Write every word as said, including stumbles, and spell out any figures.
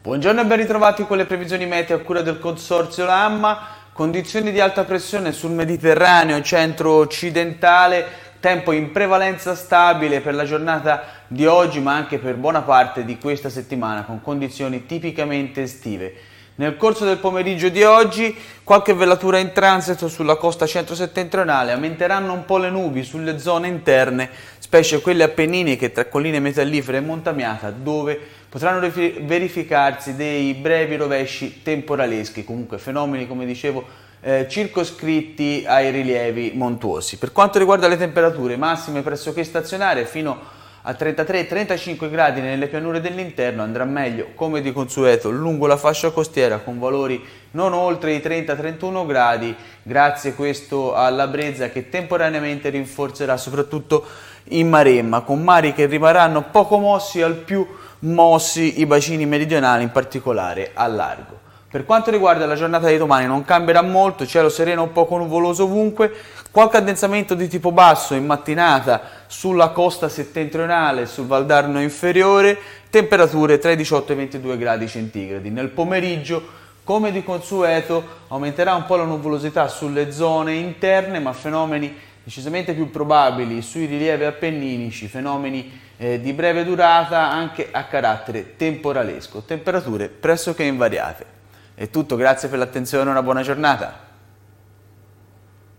Buongiorno e ben ritrovati con le previsioni meteo a cura del Consorzio Lamma. Condizioni di alta pressione sul Mediterraneo centro-occidentale, tempo in prevalenza stabile per la giornata di oggi ma anche per buona parte di questa settimana con condizioni tipicamente estive. Nel corso del pomeriggio di oggi qualche velatura in transito sulla costa centro-settentrionale, aumenteranno un po' le nubi sulle zone interne, specie quelle appenniniche tra colline metallifere e Montamiata, dove potranno verificarsi dei brevi rovesci temporaleschi, comunque fenomeni, come dicevo, eh, circoscritti ai rilievi montuosi. Per quanto riguarda le temperature, massime pressoché stazionarie fino a trentatré trentacinque gradi nelle pianure dell'interno, andrà meglio come di consueto lungo la fascia costiera con valori non oltre i trenta trentuno gradi, grazie questo alla brezza che temporaneamente rinforzerà soprattutto in Maremma, con mari che rimarranno poco mossi, al più mossi i bacini meridionali, in particolare al largo. Per quanto riguarda la giornata di domani non cambierà molto, cielo sereno un poco nuvoloso ovunque, qualche addensamento di tipo basso in mattinata sulla costa settentrionale e sul Valdarno inferiore, temperature tra i diciotto e i ventidue gradi centigradi. Nel pomeriggio, come di consueto, aumenterà un po' la nuvolosità sulle zone interne, ma fenomeni decisamente più probabili sui rilievi appenninici, fenomeni eh, di breve durata anche a carattere temporalesco, temperature pressoché invariate. È tutto, grazie per l'attenzione e una buona giornata.